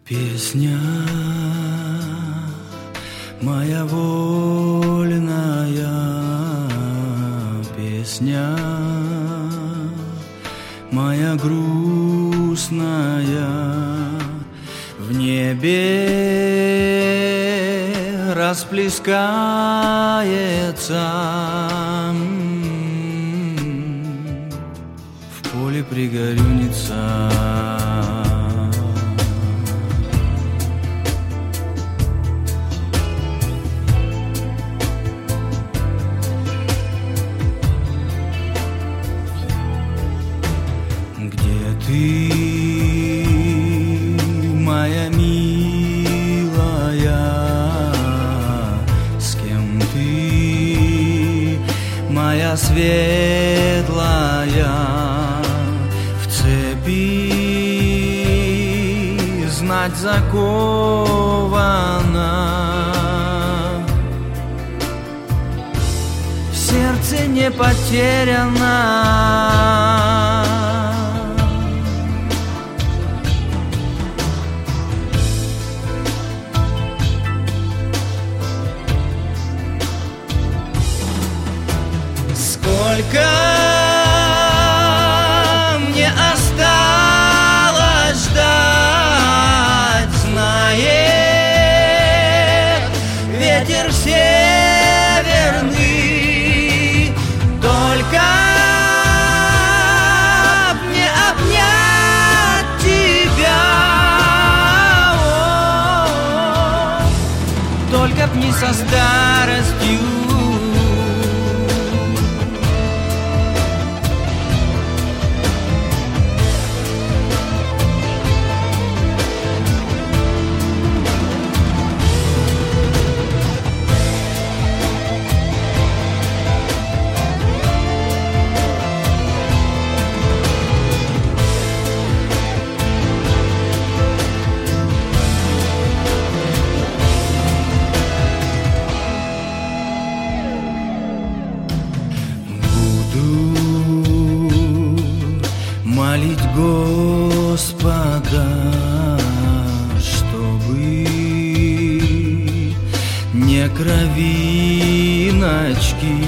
Песня моя вольная, песня моя грустная, в небе расплескается, в поле пригорюнится. Ты, моя милая, с кем ты, моя светлая, в цепи знать закована, в сердце не потеряна. Сколько мне осталось ждать, знает ветер северный, только мне обнять тебя, только б не со старостью. Молить Господа, чтобы не кровиночки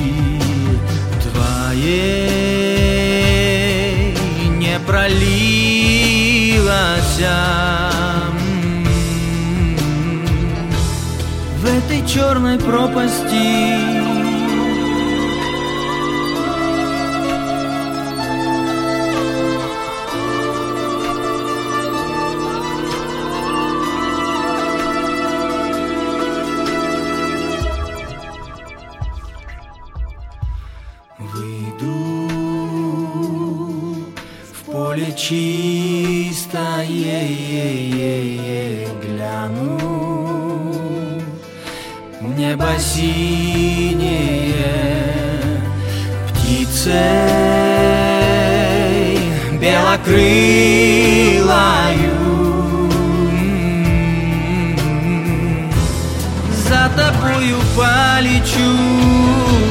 твоей не пролилась в этой черной пропасти. Выйду в поле чистое, гляну, небо синее, птицей белокрылою, за тобою полечу.